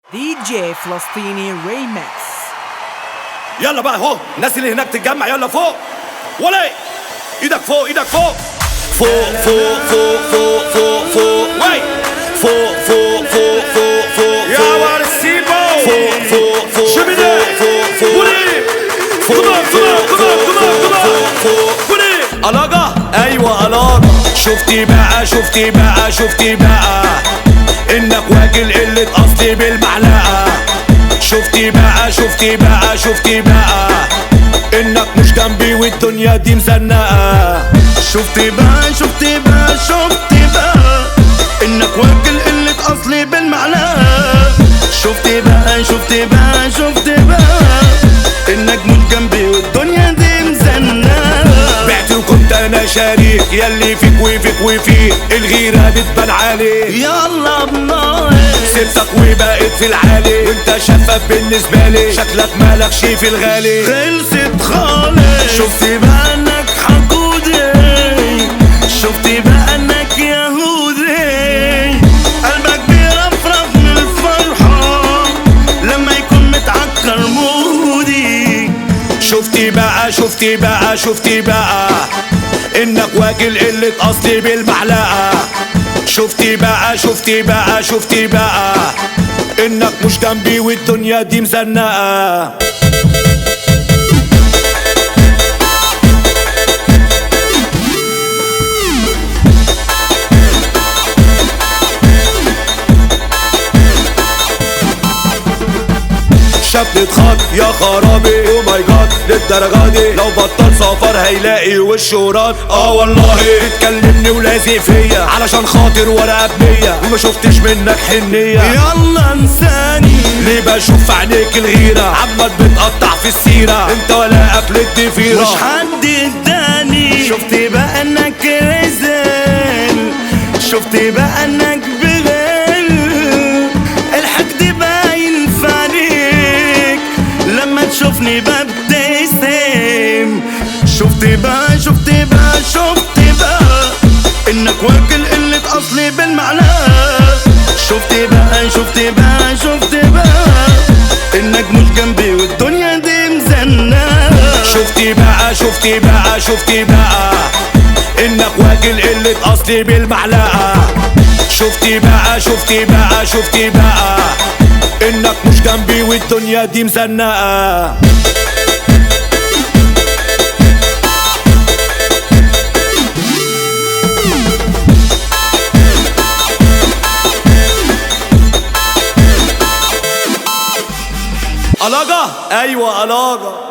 دي جي فلسطيني ريمكس. يلا بقى اهو الناس اللي هناك تتجمع، يلا فوق ولا ايدك فوق، ايدك فوق فوق فوق فوق فوق فوق فوق وي فوق فوق فوق فوق فوق يا وارسيبو فوق فوق فوق فوق فوق فوق فوق ألاجا، أيوة ألاجا. شفتي بقى شفتي بقى شفتي بقى إنك واكل قلة أصلي بالمعلقة. شفتي بقى شفتي بقى شفتي بقى إنك مش جنبي والدنيا دي مزنقة. شفتي بقى شفتي بقى شفتي بقى إنك واكل قلة أصلي بالمعلقة. شفتي بقى شفتي بقى شفتي بقى إنك مش جنبي والدنيا دي مزنقة. بعت وكنت أنا شريك ياللي فيك وفيك وفيك الغيرة بتبان عليك. يلا بنار سبتك وبقيت في العالي وانت شفاف بالنسبة لي، شكلك مالكش في الغالي. خلصت خالص. شفتي بقى انك حقودي، شفتي بقى انك يهودي. قلبك بيرفرف من الفرحة لما يكون متعكر مودي. شفتي بقى شفتي بقى شفتي بقى انك واكل قلة اصلي بالمعلقة. شفتي بقى شفتي بقى شفتي بقى انك مش جنبي والدنيا دي مزنقة. شاب اتخاط يا خرابي، او ماي جاد للدرجة دي. لو بطل سفر هيلاقي وشه راد. والله بتكلمني ولازق فيا علشان خاطر ورقة بنية وما شفتش منك حنية. يلا انساني ليه بشوف في عينيك الغيرة عمال بتقطع في السيرة، انت ولا اكلت ضفيرة مش حد اداني. شفتي بقى انك رزل، شفتي بقى انك بغل. الحقد باين في عينيك لما تشوفني ببتسم. شفتي بقى شفتي بقى شفتي بقى انك واكل قلة اصلي بالمعلقة. شفتي بقى شفتي بقى شفتي بقى انك مش جنبي والدنيا دي مزنقة. شفتي بقى شفتي بقى شفتي بقى انك واكل قلة اصلي بالمعلقة. شفتي بقى شفتي بقى شفتي بقى انك مش جنبي والدنيا دي مزنقة. ألاجا، أيوة ألاجا.